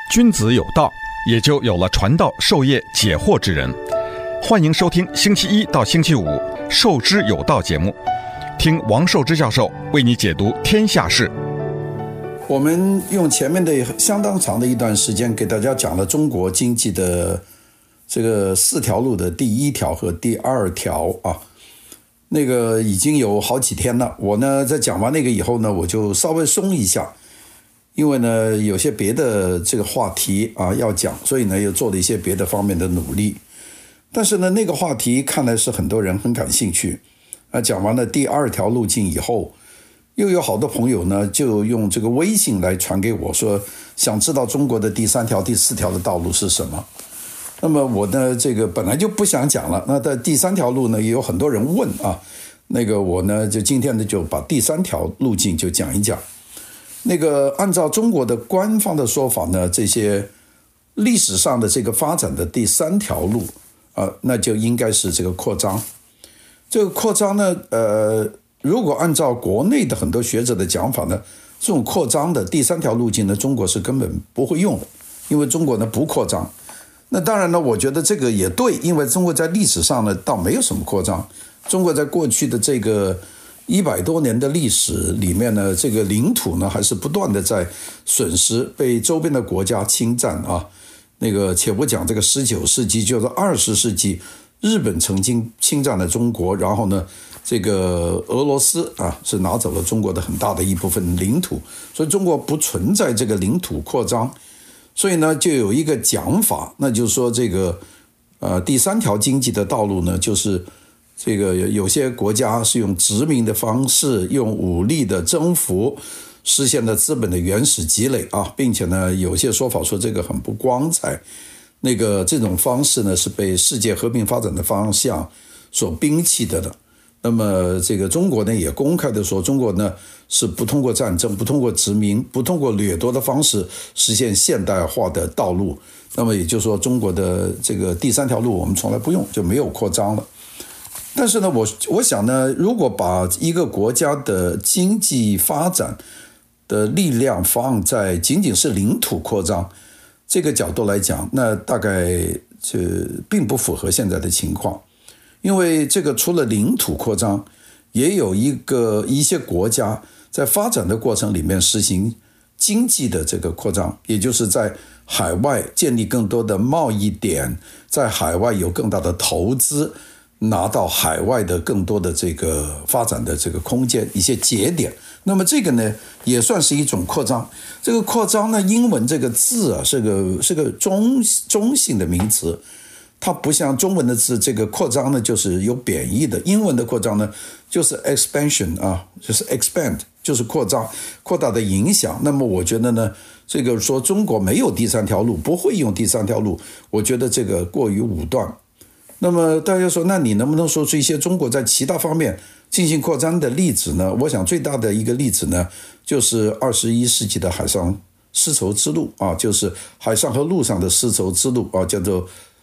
君子有道，也就有了传道授业解惑之人。欢迎收听星期一到星期五《授之有道》节目，听王寿之教授为你解读天下事。 我们用前面的相当长的一段时间给大家讲了中国经济的这个4条路的第1条和第2条啊，那个已经有好几天了。我呢在讲完那个以后呢，我就稍微松一下，因为呢有些别的这个话题啊要讲，所以呢又做了一些别的方面的努力。但是呢那个话题看来是很多人很感兴趣啊。讲完了第2条路径以后，又有好多朋友呢就用这个微信来传给我说，想知道中国的第3条第4条的道路是什么。那么我呢这个本来就不想讲了，那在第3条路呢也有很多人问啊，那个我呢就今天呢就把第3条路径就讲一讲。那个按照中国的官方的说法呢，这些历史上的这个发展的第3条路那就应该是这个扩张。这个扩张呢如果按照国内的很多学者的讲法呢，这种扩张的第3条路径呢，中国是根本不会用的，因为中国呢不扩张。那当然呢，我觉得这个也对，因为中国在历史上呢倒没有什么扩张。中国在过去的这个100多年的历史里面呢，这个领土呢还是不断的在损失，被周边的国家侵占啊。那个且不讲这个19世纪，就是20世纪，日本曾经侵占了中国，然后呢这个俄罗斯是拿走了中国的很大的一部分领土，所以中国不存在这个领土扩张。所以呢就有一个讲法，那就是说这个第3条经济的道路呢，就是这个有些国家是用殖民的方式，用武力的征服实现了资本的原始积累啊，并且呢有些说法说这个很不光彩，那个这种方式呢是被世界和平发展的方向所摒弃的。那么这个中国呢也公开的说，中国呢是不通过战争，不通过殖民，不通过掠夺的方式实现现代化的道路。那么也就是说，中国的这个第3条路我们从来不用，就没有扩张了。但是呢我想呢，如果把一个国家的经济发展的力量放在仅仅是领土扩张这个角度来讲，那大概并不符合现在的情况。因为这个除了领土扩张，也有一些国家在发展的过程里面实行经济的这个扩张，也就是在海外建立更多的贸易点，在海外有更大的投资，拿到海外的更多的这个发展的这个空间，一些节点。那么这个呢也算是一种扩张。这个扩张呢，英文这个字是个中性的名词，它不像中文的字，这个扩张呢就是有贬义的。英文的扩张呢就是 expansion 就是 expand， 就是扩张，扩大的影响。那么我觉得呢，这个说中国没有第3条路，不会用第3条路，我觉得这个过于武断。那么大家说，那你能不能说出一些中国在其他方面进行扩张的例子呢？我想最大的一个例子呢，就是21世纪的海上丝绸之路就是海上和陆上的丝绸之路叫做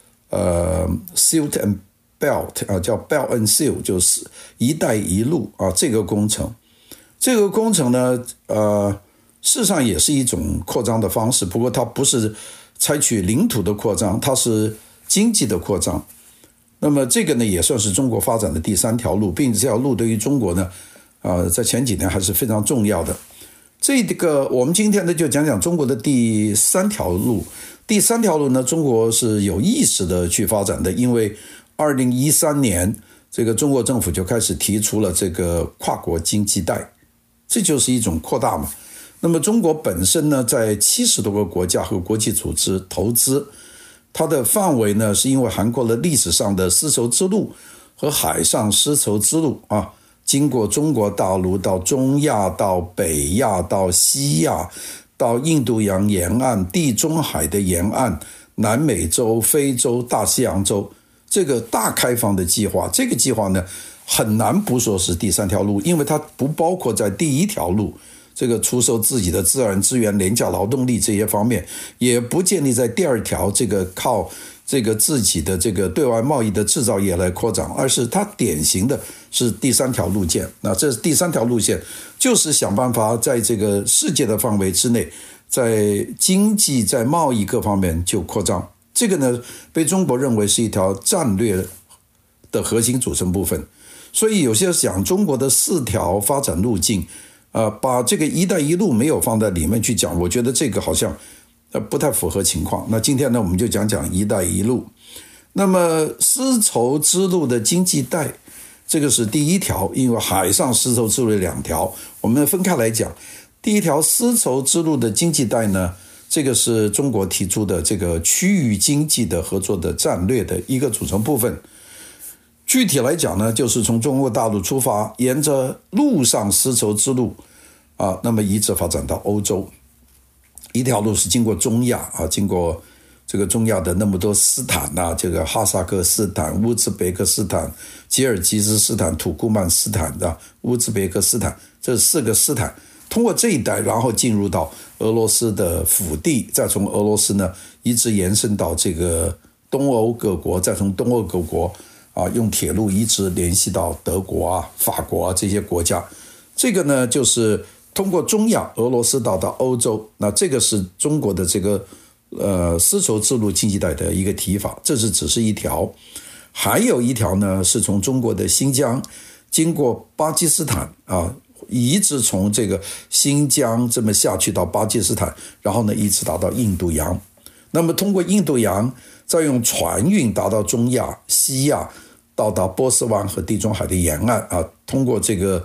Silk and Belt 叫 Belt and Seal， 就是一带一路这个工程呢事实上也是一种扩张的方式，不过它不是采取领土的扩张，它是经济的扩张。那么这个呢也算是中国发展的第3条路，并且这条路对于中国呢在前几年还是非常重要的。这个我们今天呢就讲讲中国的第3条路。第3条路呢，中国是有意识的去发展的，因为2013年这个中国政府就开始提出了这个跨国经济带，这就是一种扩大嘛。那么中国本身呢在70多个国家和国际组织投资，它的范围呢是因为涵盖了历史上的丝绸之路和海上丝绸之路经过中国大陆到中亚到北亚到西亚到印度洋沿岸、地中海的沿岸、南美洲、非洲、大西洋洲，这个大开放的计划。这个计划呢很难不说是第3条路，因为它不包括在第1条路这个出售自己的自然资源、廉价劳动力这些方面，也不建立在第2条这个靠这个自己的这个对外贸易的制造业来扩展，而是它典型的是第3条路线。那这第3条路线就是想办法在这个世界的范围之内在经济、在贸易各方面就扩张。这个呢，被中国认为是一条战略的核心组成部分。所以有些讲中国的4条发展路径，把这个“一带一路”没有放在里面去讲，我觉得这个好像不太符合情况。那今天呢，我们就讲讲“一带一路”。那么丝绸之路的经济带，这个是第1条，因为海上丝绸之路有2条，我们分开来讲。第1条丝绸之路的经济带呢，这个是中国提出的这个区域经济的合作的战略的一个组成部分。具体来讲呢，就是从中国大陆出发，沿着陆上丝绸之路那么一直发展到欧洲。一条路是经过中亚经过这个中亚的那么多斯坦这个哈萨克斯坦、乌兹别克斯坦、吉尔吉斯斯坦、土库曼斯坦乌兹别克斯坦，这4个斯坦通过这一带，然后进入到俄罗斯的腹地，再从俄罗斯呢一直延伸到这个东欧各国，再从东欧各国用铁路一直联系到德国法国这些国家。这个呢就是通过中亚俄罗斯到欧洲，那这个是中国的这个丝绸之路经济带的一个提法，这是只是1条。还有1条呢是从中国的新疆经过巴基斯坦一直从这个新疆这么下去到巴基斯坦，然后呢一直达到印度洋。那么通过印度洋再用船运达到中亚、西亚，到达波斯湾和地中海的沿岸通过这个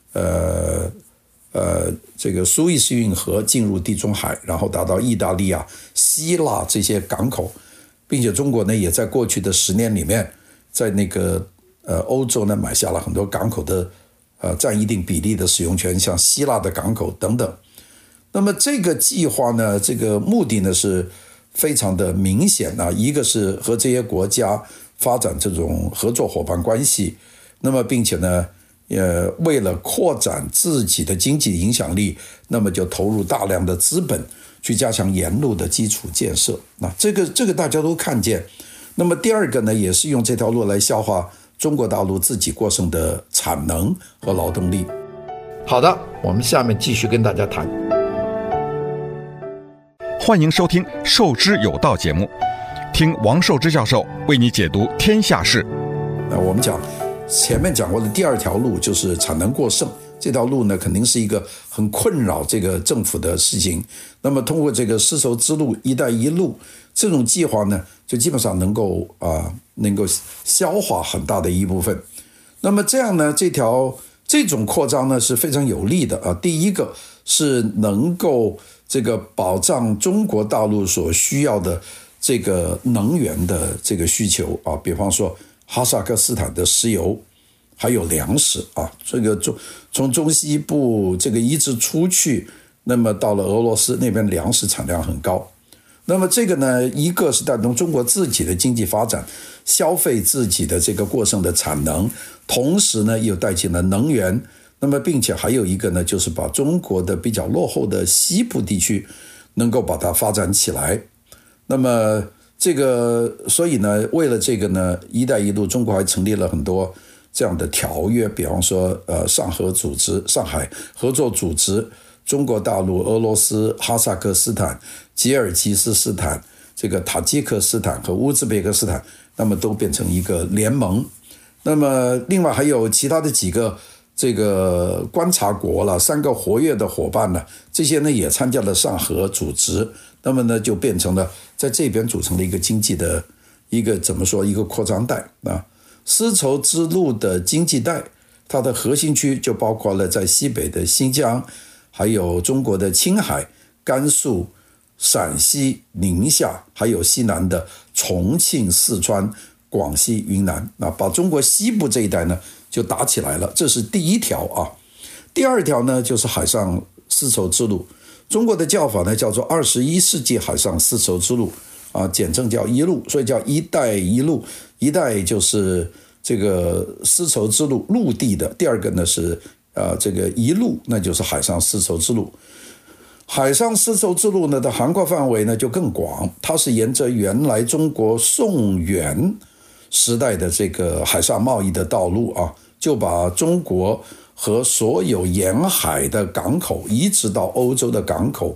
苏伊士运河进入地中海，然后达到意大利希腊这些港口，并且中国呢也在过去的10年里面，在那个欧洲呢买下了很多港口的占一定比例的使用权，像希腊的港口等等。那么这个计划呢，这个目的呢是非常的明显一个是和这些国家发展这种合作伙伴关系，那么并且呢为了扩展自己的经济影响力，那么就投入大量的资本去加强沿路的基础建设。那这个大家都看见。那么第2个呢，也是用这条路来消化中国大陆自己过剩的产能和劳动力。好的，我们下面继续跟大家谈。 欢迎收听《授之有道》节目，听王寿之教授为你解读天下事。 那我们前面讲过的第2条路就是产能过剩，这条路呢肯定是一个很困扰这个政府的事情。那么通过这个丝绸之路、一带一路这种计划呢，就基本上能够消化很大的一部分。那么这样呢，这种扩张呢是非常有利的第一个是能够这个保障中国大陆所需要的这个能源的这个需求比方说哈萨克斯坦的石油，还有粮食这个从中西部这个一直出去，那么到了俄罗斯那边粮食产量很高。那么这个呢，一个是带动中国自己的经济发展，消费自己的这个过剩的产能，同时呢又带进了能源。那么并且还有一个呢，就是把中国的比较落后的西部地区能够把它发展起来。那么所以呢，为了这个呢，一带一路中国还成立了很多这样的条约，比方说上海合作组织，中国大陆、俄罗斯、哈萨克斯坦、吉尔吉斯斯坦、这个塔吉克斯坦和乌兹别克斯坦，那么都变成一个联盟。那么另外还有其他的几个这个观察国了，3个活跃的伙伴呢，这些呢也参加了上合组织，那么呢就变成了在这边组成了一个经济的一个一个扩张带丝绸之路的经济带，它的核心区就包括了在西北的新疆，还有中国的青海、甘肃、陕西、宁夏，还有西南的重庆、四川、广西、云南，把中国西部这一带呢就打起来了。这是第1条第2条呢就是海上丝绸之路，中国的叫法呢叫做21世纪海上丝绸之路简称叫一路，所以叫一带一路。一带就是这个丝绸之路陆地的，第2个呢是这个一路，那就是海上丝绸之路。海上丝绸之路呢的涵盖范围呢就更广，它是沿着原来中国宋元时代的这个海上贸易的道路就把中国和所有沿海的港口一直到欧洲的港口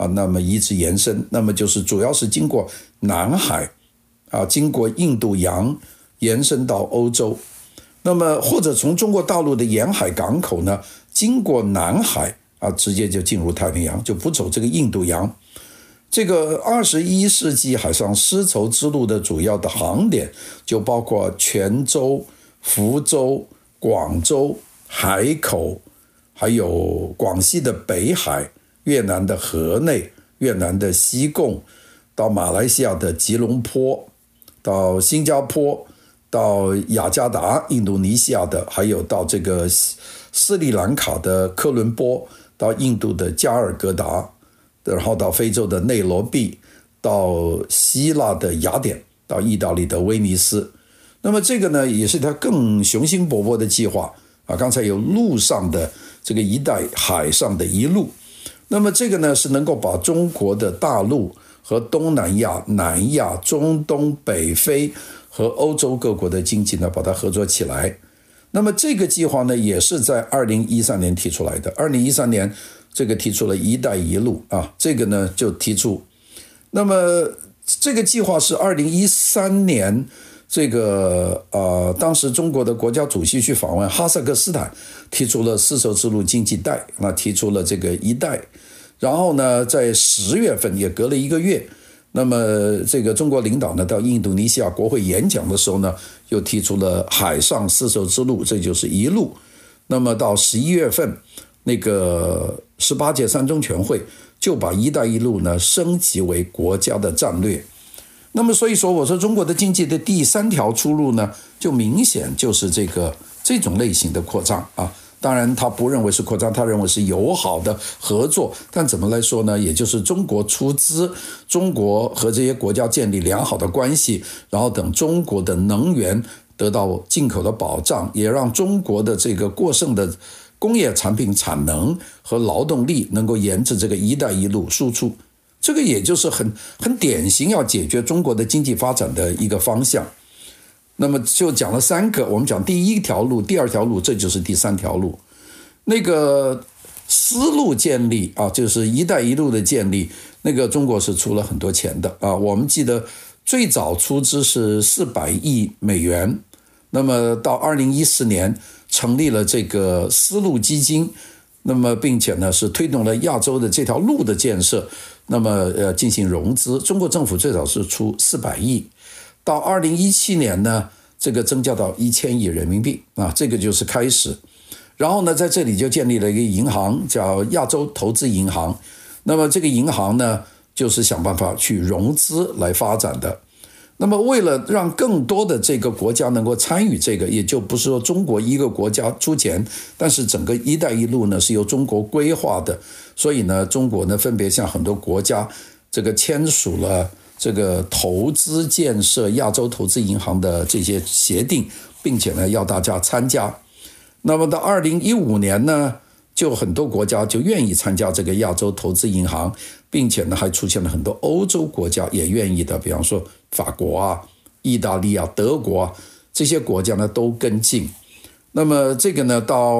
那么一直延伸，那么就是主要是经过南海经过印度洋延伸到欧洲，那么或者从中国大陆的沿海港口呢，经过南海直接就进入太平洋，就不走这个印度洋。这个21世纪海上丝绸之路的主要的航点就包括泉州、福州、广州、海口，还有广西的北海、越南的河内、越南的西贡，到马来西亚的吉隆坡，到新加坡，到雅加达印度尼西亚的，还有到这个斯里兰卡的科伦坡，到印度的加尔各答，然后到非洲的内罗毕，到希腊的雅典，到意大利的威尼斯。那么这个呢也是它更雄心勃勃的计划刚才有陆上的这个一带，海上的一路。那么这个呢是能够把中国的大陆和东南亚、南亚、中东、北非和欧洲各国的经济呢把它合作起来。那么这个计划呢也是在2013年提出来的。2013年这个提出了一带一路这个呢就提出。那么这个计划是2013年这个当时中国的国家主席去访问哈萨克斯坦，提出了丝绸之路经济带，那提出了这个一带。然后呢在10月份也隔了1个月，那么这个中国领导呢到印度尼西亚国会演讲的时候呢，又提出了海上丝绸之路，这就是一路。那么到11月份那个18届三中全会就把一带一路呢升级为国家的战略。那么所以说我说中国的经济的第3条出路呢，就明显就是这种类型的扩张当然他不认为是扩张，他认为是友好的合作。但怎么来说呢，也就是中国出资，中国和这些国家建立良好的关系，然后等中国的能源得到进口的保障，也让中国的这个过剩的工业产品产能和劳动力能够沿着这个一带一路输出。这个也就是很典型要解决中国的经济发展的一个方向。那么就讲了3个，我们讲第1条路、第2条路，这就是第3条路。那个丝路建立就是一带一路的建立，那个中国是出了很多钱的我们记得最早出资是400亿美元，那么到2014年成立了这个丝路基金，那么并且呢是推动了亚洲的这条路的建设，那么进行融资。中国政府最早是出400亿，到2017年呢这个增加到1000亿人民币这个就是开始。然后呢在这里就建立了一个银行叫亚洲投资银行，那么这个银行呢就是想办法去融资来发展的。那么为了让更多的这个国家能够参与这个，也就不是说中国一个国家出钱，但是整个一带一路呢是由中国规划的，所以呢中国呢分别向很多国家这个签署了这个投资建设亚洲投资银行的这些协定，并且呢要大家参加。那么到2015年呢就很多国家就愿意参加这个亚洲投资银行，并且呢还出现了很多欧洲国家也愿意的，比方说法国意大利德国这些国家呢都跟进。那么这个呢到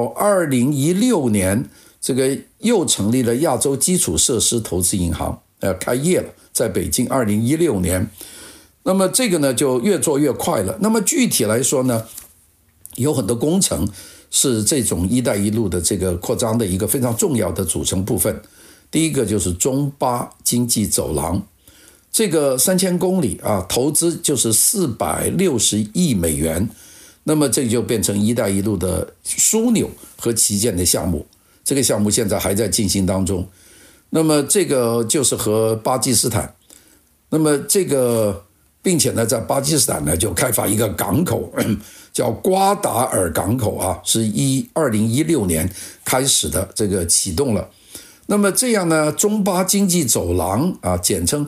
2016年这个又成立了亚洲基础设施投资银行开业了，在北京2016年。那么这个呢就越做越快了。那么具体来说呢，有很多工程是这种一带一路的这个扩张的一个非常重要的组成部分。第一个就是中巴经济走廊，这个3000公里投资就是460亿美元，那么这就变成一带一路的枢纽和旗舰的项目。这个项目现在还在进行当中。那么这个就是和巴基斯坦，那么这个并且呢在巴基斯坦呢就开发一个港口叫瓜达尔港口是2016年开始的，这个启动了。那么这样呢中巴经济走廊简称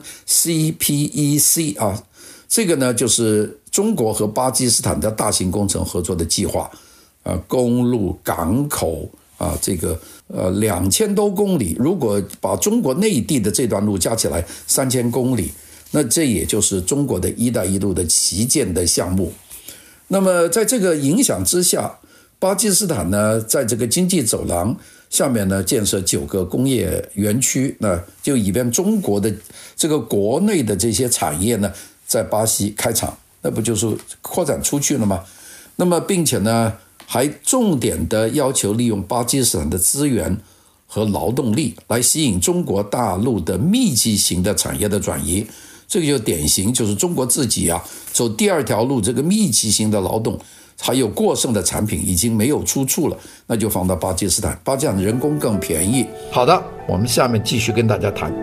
CPEC 这个呢就是中国和巴基斯坦的大型工程合作的计划公路港口这个2000多公里，如果把中国内地的这段路加起来3000公里，那这也就是中国的一带一路的旗舰的项目。那么在这个影响之下，巴基斯坦呢在这个经济走廊下面呢建设9个工业园区，那就以便中国的这个国内的这些产业呢在巴西开厂，那不就是扩展出去了吗？那么并且呢还重点的要求利用巴基斯坦的资源和劳动力来吸引中国大陆的密集型的产业的转移。这个就典型，就是中国自己走第2条路，这个密集型的劳动还有过剩的产品已经没有出处了，那就放到巴基斯坦，巴基斯坦人工更便宜。好的，我们下面继续跟大家谈。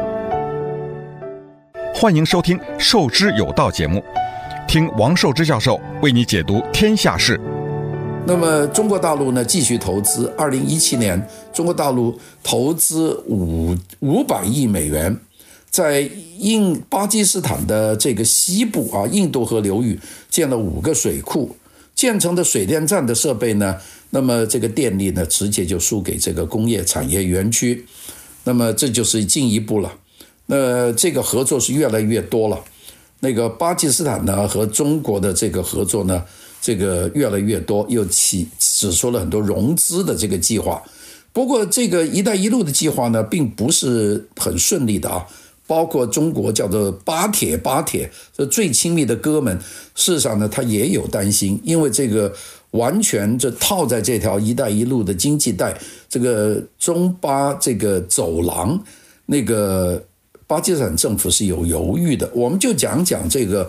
欢迎收听《授之有道》节目，听王寿之教授为你解读天下事。 那么中国大陆呢继续投资，2017年中国大陆投资500亿美元，在巴基斯坦的这个西部印度河流域建了5个水库，建成的水电站的设备呢，那么这个电力呢直接就输给这个工业产业园区，那么这就是进一步了。那这个合作是越来越多了，那个巴基斯坦呢和中国的这个合作呢，这个越来越多，又指出了很多融资的这个计划。不过这个一带一路的计划呢并不是很顺利的包括中国叫做巴铁这最亲密的哥们，事实上呢他也有担心，因为这个完全就套在这条一带一路的经济带，这个中巴这个走廊，那个巴基斯坦政府是有犹豫的。我们就讲这个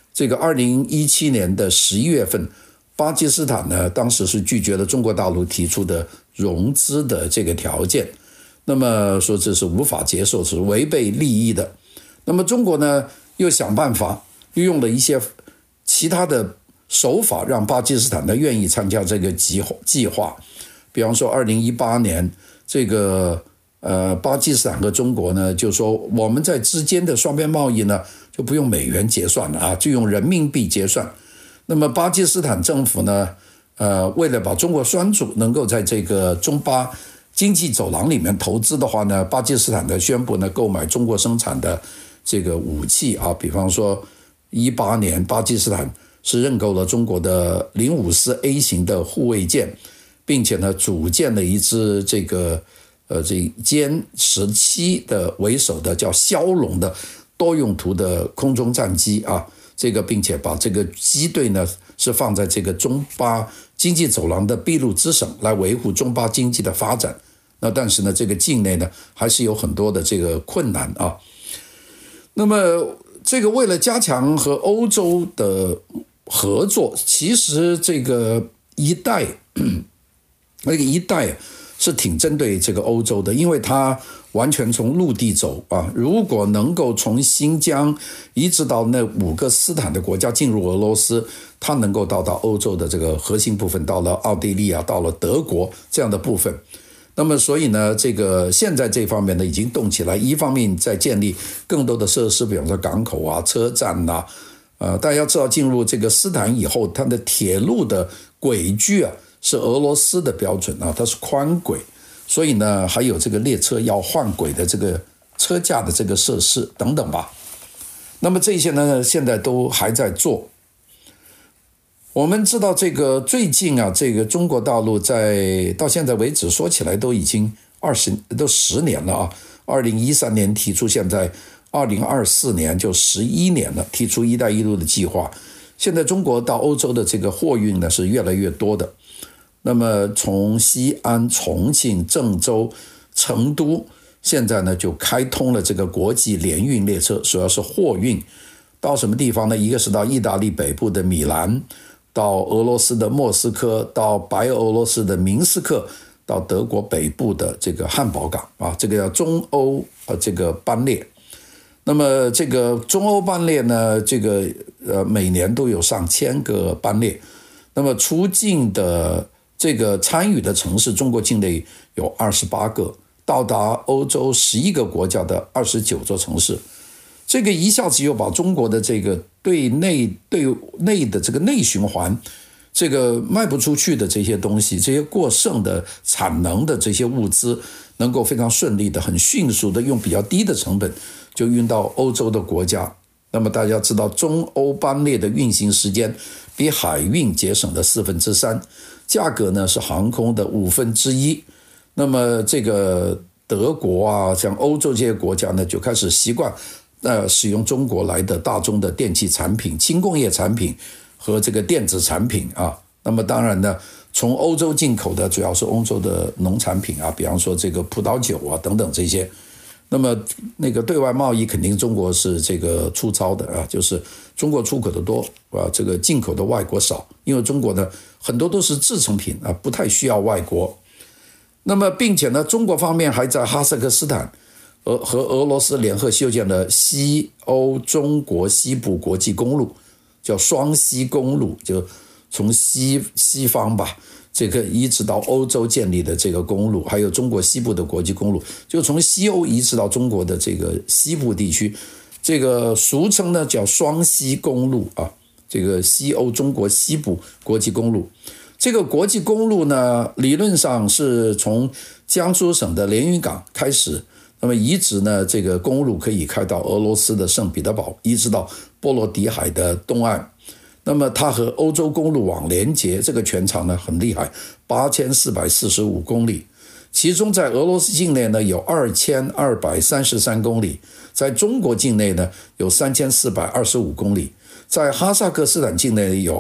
2017年的11月份，巴基斯坦呢当时是拒绝了中国大陆提出的融资的这个条件，那么说这是无法接受，是违背利益的。那么中国呢又想办法，又用了一些其他的手法，让巴基斯坦呢愿意参加这个计划。比方说2018年这个巴基斯坦和中国呢就说我们在之间的双边贸易呢就不用美元结算了就用人民币结算。那么巴基斯坦政府呢为了把中国专属能够在这个中巴经济走廊里面投资的话呢，巴基斯坦的宣布呢购买中国生产的这个武器比方说18年巴基斯坦是认购了中国的054A 型的护卫舰，并且呢组建了一支这个歼17的为首的叫枭龙的多用途的空中战机这个并且把这个机队呢是放在这个中巴经济走廊的俾路支省来维护中巴经济的发展。那但是呢这个境内呢还是有很多的这个困难那么这个为了加强和欧洲的合作，其实这个一带是挺针对这个欧洲的，因为它完全从陆地走如果能够从新疆一直到那5个斯坦的国家进入俄罗斯，它能够到欧洲的这个核心部分，到了奥地利到了德国这样的部分。那么所以呢这个现在这方面呢已经动起来，一方面在建立更多的设施，比方说港口车站大家要知道进入这个斯坦以后，它的铁路的轨距是俄罗斯的标准它是宽轨，所以呢还有这个列车要换轨的这个车架的这个设施等等吧。那么这些呢现在都还在做。我们知道这个最近这个中国大陆到现在为止说起来都已经10年了2013年提出，现在2024年就11年了，提出一带一路的计划。现在中国到欧洲的这个货运呢是越来越多的，那么从西安、重庆、郑州、成都现在呢就开通了这个国际联运列车，主要是货运到什么地方呢？一个是到意大利北部的米兰，到俄罗斯的莫斯科，到白俄罗斯的明斯克，到德国北部的这个汉堡港这个叫中欧这个班列。那么这个中欧班列呢，这个每年都有上千个班列。那么出境的这个参与的城市，中国境内有28个，到达欧洲11个国家的29座城市。这个一下子又把中国的这个对内的这个内循环，这个卖不出去的这些东西，这些过剩的产能的这些物资，能够非常顺利的很迅速的用比较低的成本就运到欧洲的国家。那么大家知道中欧班列的运行时间比海运节省了3/4，价格呢是航空的1/5。 那么这个德国啊，像欧洲这些国家呢，就开始习惯使用中国来的大宗的电气产品、轻工业产品和这个电子产品啊。那么当然呢，从欧洲进口的主要是欧洲的农产品啊，比方说这个葡萄酒啊等等这些。那么那个对外贸易肯定中国是这个粗糙的啊，就是中国出口的多啊，这个进口的外国少，因为中国呢很多都是制成品啊，不太需要外国。那么并且呢，中国方面还在哈萨克斯坦和俄罗斯联合修建了西欧中国西部国际公路，叫双西公路，就从西方吧，这个一直到欧洲建立的这个公路，还有中国西部的国际公路，就从西欧一直到中国的这个西部地区，这个俗称呢叫双西公路啊，这个西欧中国西部国际公路。这个国际公路呢，理论上是从江苏省的连云港开始，那么一直呢，这个公路可以开到俄罗斯的圣彼得堡，一直到波罗的海的东岸。那么它和欧洲公路网连接，这个全长呢很厉害，8445公里。其中在俄罗斯境内呢有2233公里，在中国境内呢有3425公里，在哈萨克斯坦境内有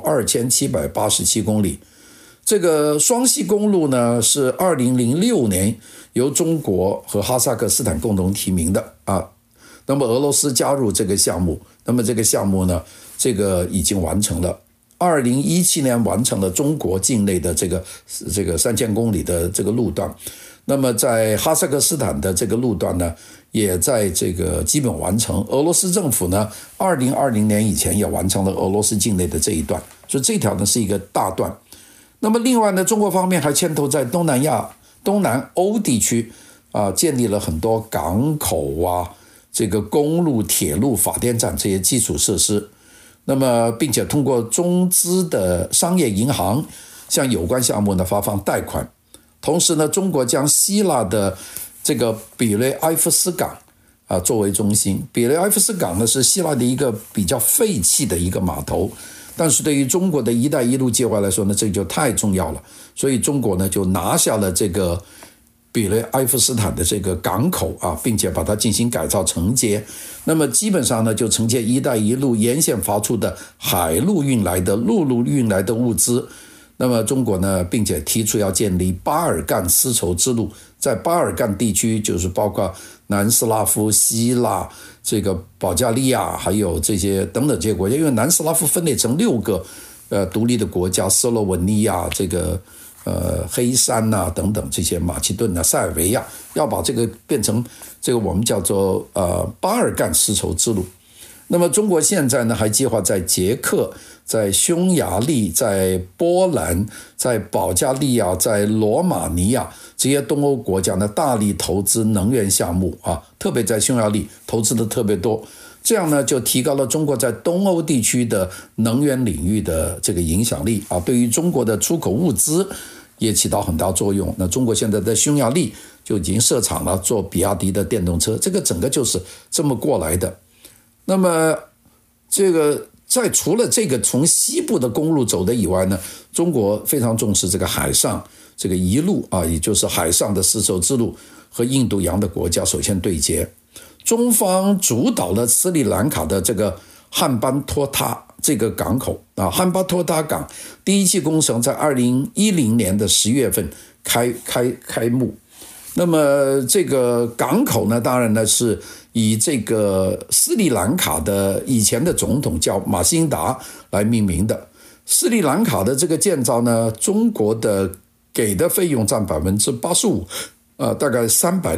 2787公里。这个双西公路呢是2006年由中国和哈萨克斯坦共同提名的啊。那么俄罗斯加入这个项目，那么这个项目呢，这个已经完成了。2017年完成了中国境内的这个3000公里的这个路段。那么在哈萨克斯坦的这个路段呢，也在这个基本完成。俄罗斯政府呢，2020年以前也完成了俄罗斯境内的这一段，所以这条呢是一个大段。那么另外呢，中国方面还牵头在东南欧地区啊，建立了很多港口啊，这个公路、铁路、发电站这些基础设施。那么并且通过中资的商业银行向有关项目呢发放贷款。同时呢，中国将希腊的这个比雷埃夫斯港啊作为中心。比雷埃夫斯港呢是希腊的一个比较废弃的一个码头，但是对于中国的一带一路计划来说呢，这就太重要了，所以中国呢就拿下了这个比雷埃夫斯坦的这个港口啊，并且把它进行改造承接。那么基本上呢，就承接一带一路沿线发出的海路运来的、陆路运来的物资。那么中国呢，并且提出要建立巴尔干丝绸之路，在巴尔干地区，就是包括南斯拉夫、希腊、这个保加利亚，还有这些等等这些国家，因为南斯拉夫分裂成6个独立的国家，斯洛文尼亚、这个黑山啊等等这些，马其顿啊、塞尔维亚，要把这个变成这个我们叫做巴尔干丝绸之路。那么中国现在呢，还计划在捷克、在匈牙利、在波兰、在保加利亚、在罗马尼亚这些东欧国家呢，大力投资能源项目啊，特别在匈牙利投资的特别多。这样呢，就提高了中国在东欧地区的能源领域的这个影响力啊，对于中国的出口物资也起到很大作用。那中国现在在匈牙利就已经设厂了，做比亚迪的电动车，这个整个就是这么过来的。那么这个在除了这个从西部的公路走的以外呢，中国非常重视这个海上这个一路啊，也就是海上的丝绸之路和印度洋的国家首先对接。中方主导了斯里兰卡的这个汉班托塔这个港口啊，汉班托塔港第一期工程在2010年的10月份开幕。那么这个港口呢，当然呢是以这个斯里兰卡的以前的总统叫马辛达来命名的。斯里兰卡的这个建造呢，中国的给的费用占 85%，大概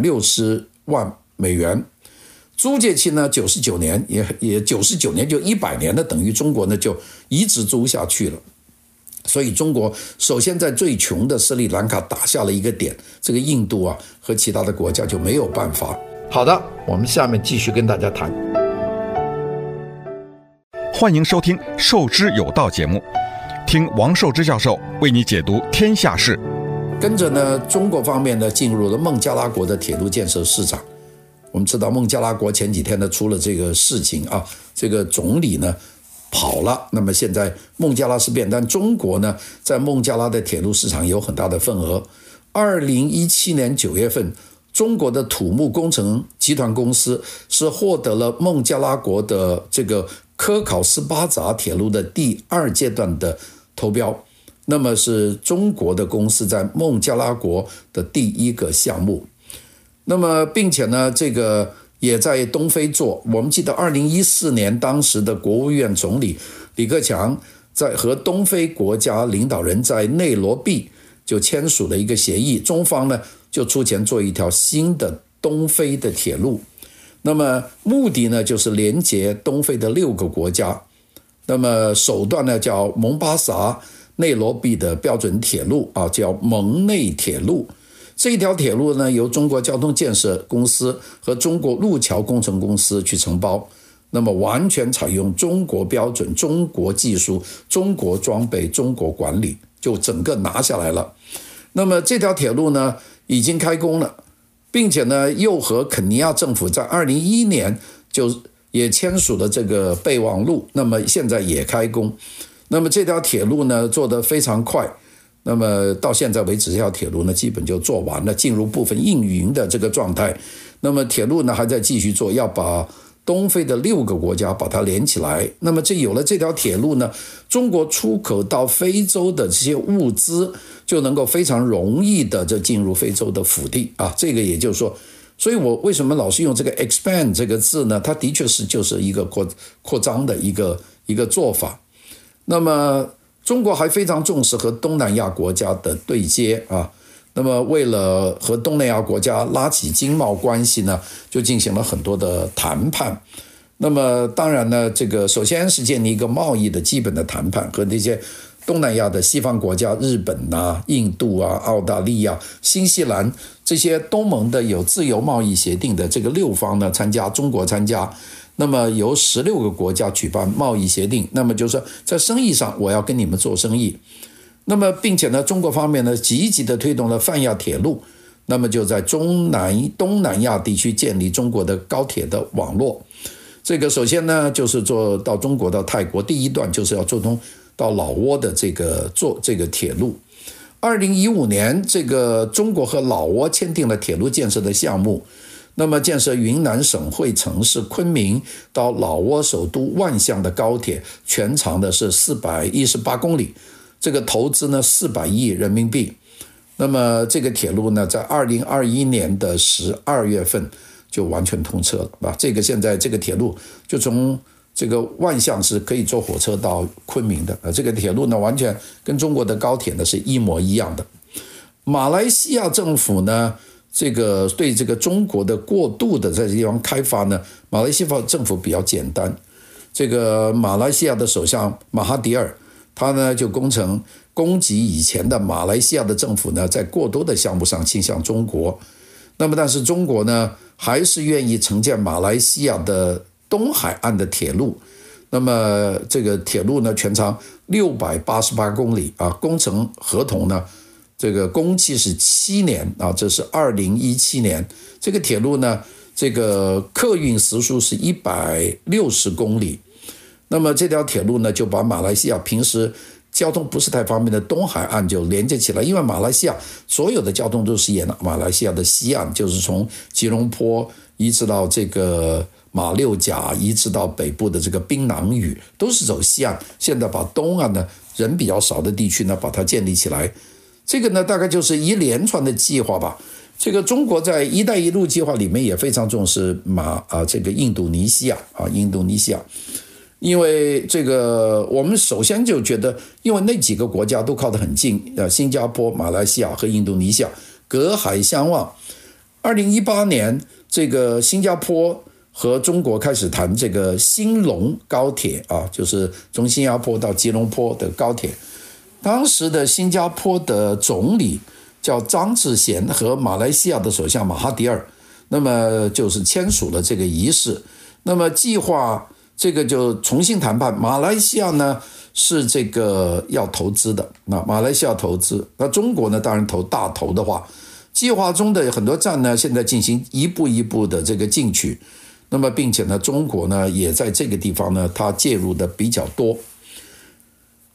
360万美元。租借期呢99年，也99年就100年了，等于中国呢就一直租下去了。所以中国首先在最穷的斯里兰卡打下了一个点，这个印度啊和其他的国家就没有办法。好的，我们下面继续跟大家谈。 欢迎收听《授之有道》节目，听王寿之教授为你解读天下事。 跟着呢，中国方面呢进入了孟加拉国的铁路建设市场。我们知道孟加拉国前几天呢出了这个事情啊，这个总理呢跑了，那么现在孟加拉事变，但中国呢在孟加拉的铁路市场有很大的份额。 2017年9月份，中国的土木工程集团公司是获得了孟加拉国的这个科考斯巴扎铁路的第2阶段的投标，那么是中国的公司在孟加拉国的第1个项目。那么并且呢，这个也在东非做。我们记得2014年当时的国务院总理李克强在和东非国家领导人在内罗毕就签署了一个协议，中方呢就出钱做一条新的东非的铁路，那么目的呢就是连接东非的6个国家，那么首段呢叫蒙巴萨内罗毕的标准铁路啊，叫蒙内铁路。这一条铁路呢由中国交通建设公司和中国路桥工程公司去承包，那么完全采用中国标准、中国技术、中国装备、中国管理，就整个拿下来了。那么这条铁路呢已经开工了，并且呢又和肯尼亚政府在2011年就也签署了这个备忘录，那么现在也开工。那么这条铁路呢做得非常快，那么到现在为止，这条铁路呢基本就做完了，进入部分运营的这个状态。那么铁路呢还在继续做，要把东非的6个国家把它连起来。那么有了这条铁路呢，中国出口到非洲的这些物资就能够非常容易的就进入非洲的腹地啊。这个也就是说，所以我为什么老是用这个 expand 这个字呢？它的确是就是一个扩张的一个做法。那么中国还非常重视和东南亚国家的对接啊。那么为了和东南亚国家拉起经贸关系呢，就进行了很多的谈判。那么当然呢，这个首先是建立一个贸易的基本的谈判，和那些东南亚的西方国家，日本啊、印度啊、澳大利亚、新西兰这些东盟的有自由贸易协定的这个6方呢参加，中国参加。那么由16个国家举办贸易协定，那么就是说在生意上我要跟你们做生意。那么并且呢，中国方面呢积极的推动了泛亚铁路，那么就在东南亚地区建立中国的高铁的网络。这个首先呢就是做到中国到泰国，第1段就是要做通到老挝的做这个铁路。2015年这个中国和老挝签订了铁路建设的项目，那么建设云南省会城市昆明到老挝首都万象的高铁，全长的是418公里，这个投资呢400亿人民币。那么这个铁路呢在2021年的12月份就完全通车了吧？这个现在这个铁路就从这个万象是可以坐火车到昆明的，这个铁路呢完全跟中国的高铁呢是一模一样的。马来西亚政府呢这个对这个中国的过度的在这地方开发呢，马来西亚政府比较简单。这个马来西亚的首相马哈迪尔，他呢就攻击以前的马来西亚的政府呢在过多的项目上倾向中国。那么但是中国呢还是愿意承建马来西亚的东海岸的铁路。那么这个铁路呢全长688公里啊，工程合同呢这个工期是7年啊，这是2017年。这个铁路呢这个客运时速是160公里。那么这条铁路呢就把马来西亚平时交通不是太方便的东海岸就连接起来，因为马来西亚所有的交通都是沿马来西亚的西岸，就是从吉隆坡一直到这个马六甲，一直到北部的这个槟榔屿，都是走西岸。现在把东岸呢人比较少的地区呢把它建立起来，这个呢大概就是一连串的计划吧。这个中国在一带一路计划里面也非常重视这个印度尼西亚，因为这个我们首先就觉得，因为那几个国家都靠得很近，新加坡、马来西亚和印度尼西亚隔海相望。2018年这个新加坡和中国开始谈这个兴隆高铁啊，就是从新加坡到吉隆坡的高铁。当时的新加坡的总理叫张志贤和马来西亚的首相马哈迪尔，那么就是签署了这个仪式。那么计划这个就重新谈判，马来西亚呢是这个要投资的，那马来西亚投资，那中国呢当然大投的话，计划中的很多站呢现在进行一步一步的这个进取。那么并且呢中国呢也在这个地方呢它介入的比较多。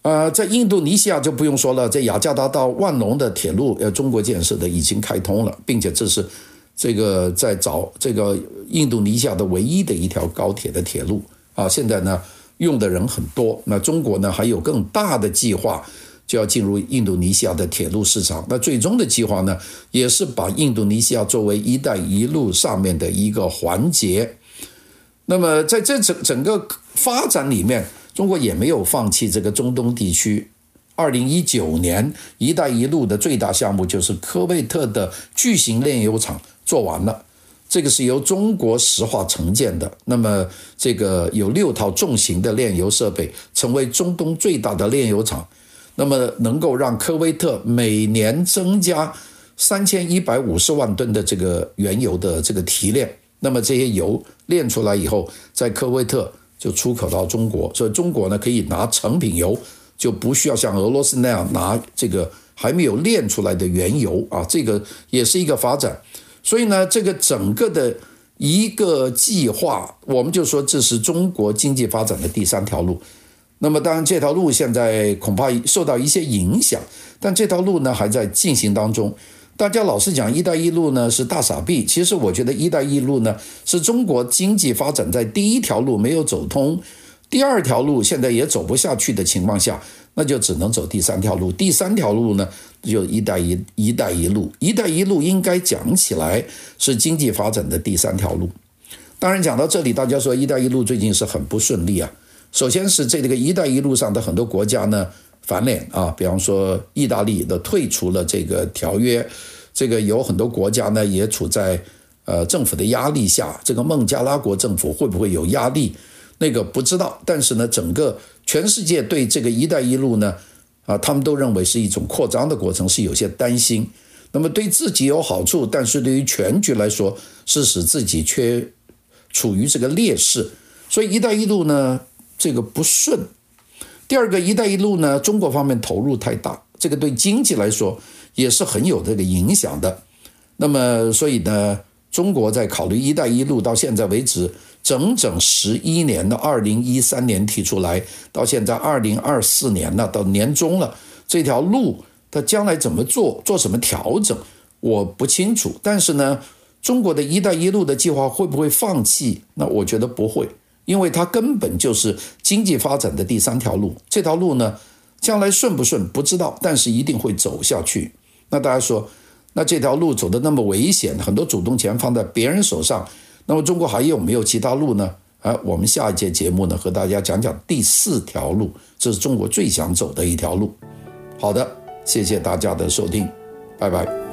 在印度尼西亚就不用说了，在雅加达到万隆的铁路，中国建设的已经开通了，并且这是这个在找这个印度尼西亚的唯一的一条高铁的铁路啊。现在呢用的人很多，那中国呢还有更大的计划，就要进入印度尼西亚的铁路市场。那最终的计划呢，也是把印度尼西亚作为一带一路上面的一个环节。那么在这整个发展里面，中国也没有放弃这个中东地区。2019年一带一路的最大项目就是科威特的巨型炼油厂做完了，这个是由中国石化承建的。那么这个有6套重型的炼油设备，成为中东最大的炼油厂，那么能够让科威特每年增加3150万吨的这个原油的这个提炼。那么这些油炼出来以后，在科威特就出口到中国，所以中国呢可以拿成品油，就不需要像俄罗斯那样拿这个还没有炼出来的原油啊，这个也是一个发展。所以呢，这个整个的一个计划，我们就说这是中国经济发展的第3条路。那么当然这条路现在恐怕受到一些影响，但这条路呢还在进行当中。大家老是讲一带一路呢是大傻逼，其实我觉得一带一路呢是中国经济发展在第1条路没有走通，第2条路现在也走不下去的情况下，那就只能走第3条路。第3条路呢就一带一路。一带一路应该讲起来是经济发展的第3条路。当然讲到这里，大家说一带一路最近是很不顺利啊。首先是这个一带一路上的很多国家呢翻脸啊，比方说意大利的退出了这个条约，这个有很多国家呢也处在政府的压力下，这个孟加拉国政府会不会有压力，那个不知道。但是呢，整个全世界对这个一带一路呢他们都认为是一种扩张的过程，是有些担心。那么对自己有好处，但是对于全局来说是使自己处于这个劣势。所以一带一路呢这个不顺。第二个，一带一路呢中国方面投入太大，这个对经济来说也是很有这个影响的。那么所以呢，中国在考虑一带一路到现在为止整整11年了，2013年提出来，到现在2024年了，到年中了，这条路它将来怎么做什么调整我不清楚。但是呢，中国的一带一路的计划会不会放弃？那我觉得不会，因为它根本就是经济发展的第3条路。这条路呢将来顺不顺不知道，但是一定会走下去。那大家说，那这条路走得那么危险，很多主动权放在别人手上，那么中国还有没有其他路呢？我们下一节节目呢和大家讲讲第4条路，这是中国最想走的一条路。好的，谢谢大家的收听，拜拜。